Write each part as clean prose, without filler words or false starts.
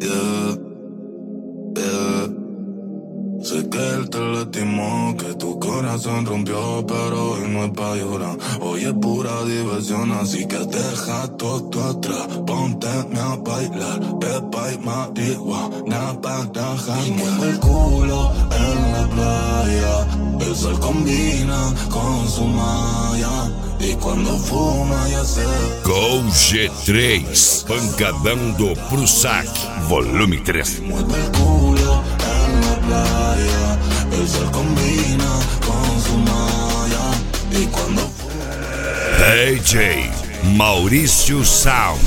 Yeah, yeah. Sé que él te lastimó, que tu corazón rompió, pero hoy no es pa' llorar. Hoy es pura diversión, así que deja todo atrás. Ponte a bailar, pepa y marihuana para janguear. Y mueve el culo en la playa, el sol combina con su malla. E quando fuma já sei. Com G3, pancadão pro saque, volume 3. Mueve el culo en la playa, el sol combina con su malla. E quando DJ Maurício Sound.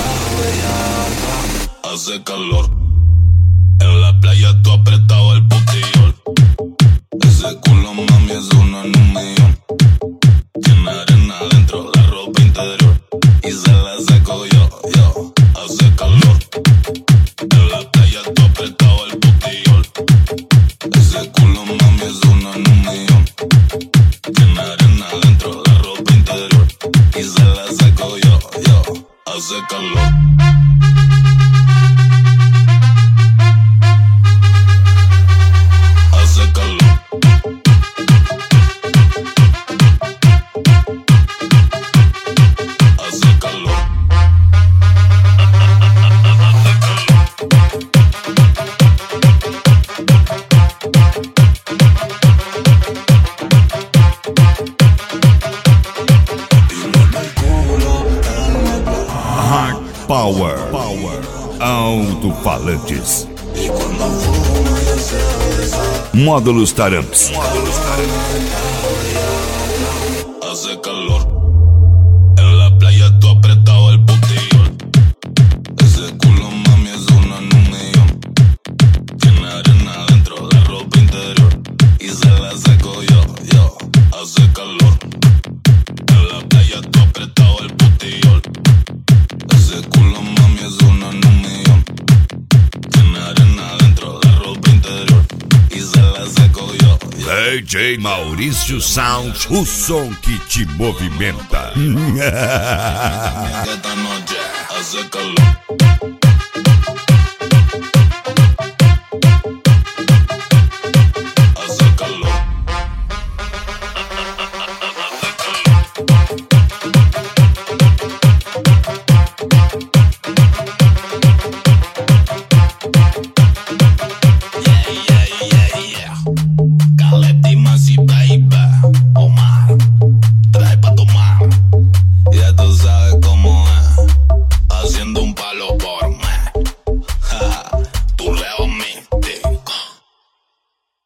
Hace calor en la playa, tú apretado el botellón. Ese culo, mami, es uno en un millón. Tiene arena dentro, la ropa interior, y se la saco yo. Hace calor en la playa, tú apretado el botellón. Ese culo, mami, es uno en un millón. Tiene arena dentro, la ropa interior, y se la saco yo. Hace calor. Hace calor. Power. Alto-falantes. Módulos Taramps. Hace calor en la playa, tú apretado el botellón. Ese culo, mami, es uno en un millón. Tiene arena dentro, la ropa interior, y se la saco yo. Hace calor en la playa, tú apretado el botellón. Ese culo, mami, es uno en un millón. Tiene arena dentro, la ropa interior, y se la saco yo. DJ Maurício Sound, o som que te movimenta. Esta noche hace calor.